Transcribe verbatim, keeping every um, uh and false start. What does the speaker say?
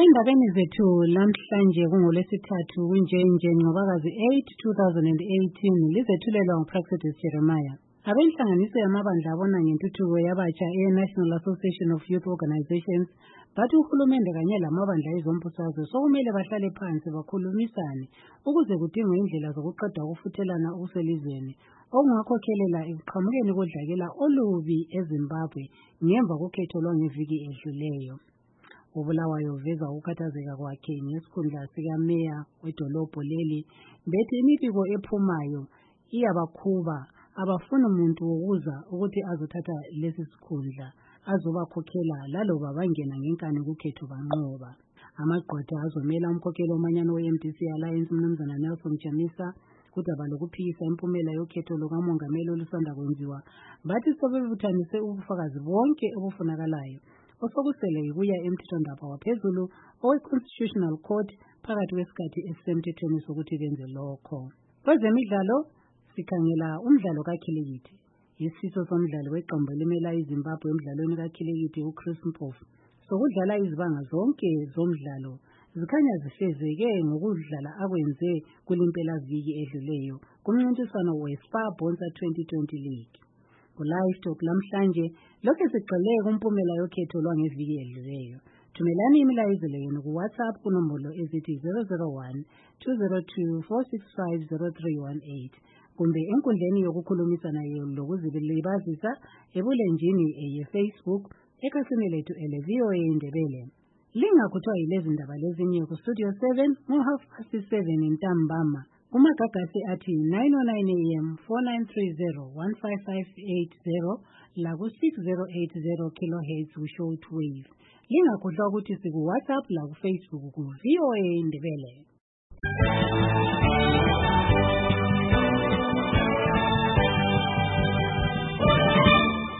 Endabeni zethu lamhlanje kungolwesithathu kunjenje Ncwabakazi eight two thousand eighteen lizethulelwa nguPraxedis Jeremiah. Abenhlanganiso yamabandla abona ngentuthuko yabatsha e-National Association of Youth Organizations bathi uhulumende kanye lamabandla ezombusazwe sokumele bahlale phansi bakhulumisane ukuze kudingwe indlela zokuqeda ukufuthelana okuselizweni okungakhokhelela ekuqhamukeni kodlakela olubi eZimbabwe ngemva kokhetho lwangeviki edluleyo. uBulawayo uveza ukukhathazeka kwakhe ngesikhundla sikameya wedolobho leli bethi imibiko ephumayo iyabakhuba abafuna umuntu wokuza ukuthi azothatha lesi sikhundla azobakhokhela laloba bangena ngenkani kukhetho banqoba. Amagqwetha azomela umkhokheli omanyano we-M D C Alliance uMnumzana Nelson Chamisa kudaba lokuphikisa impumela yokhetho lukamongameli olusanda kwenziwa bathi sobebuthanise ubufakazi bonke obufunakalayo osokusele kuya emthethwandaba waphezulu owe-Constitutional Court phakathi kwesikhathi esisemthethweni sokuthi benze lokho. Kwezemidlalo sikhangela umdlalo kakhilikithi. Isifiso somdlalo weqembu elimela iZimbabwe emdlalweni kakhilikithi uChris Mpofu sokudlala izibanga zonke zomdlalo zikhanya zifezeke ngokudlala akwenze kulimpelaviki edluleyo kumncintiswano we-Spar Bonsa twenty twenty League. Ku-Live Talk lamhlanje lokhu sigxile kumpumela yokhetho lwangeviki edluleyo. Thumelani imilayezelo yenu ku-WhatsApp kunombolo ezithi zero zero one two zero two four six five zero three one eight kumbe enkundleni yokukhulumisana lokuzilibazisa ebulenjini ye-Facebook ekhasini lethu ele-V O A Indebele. Lingakhuthwa yilezi ndaba lezinye ku-Studio seven ngo-half past seven ntambama kumagagasi athi nine oh nine A M four nine three zero one five five eight zero la ku-six zero eight zero kilohertz ku-short wave. Lingakhuthwa ukuthi siku-WhatsApp la ku-Facebook ku-V O A Indebele.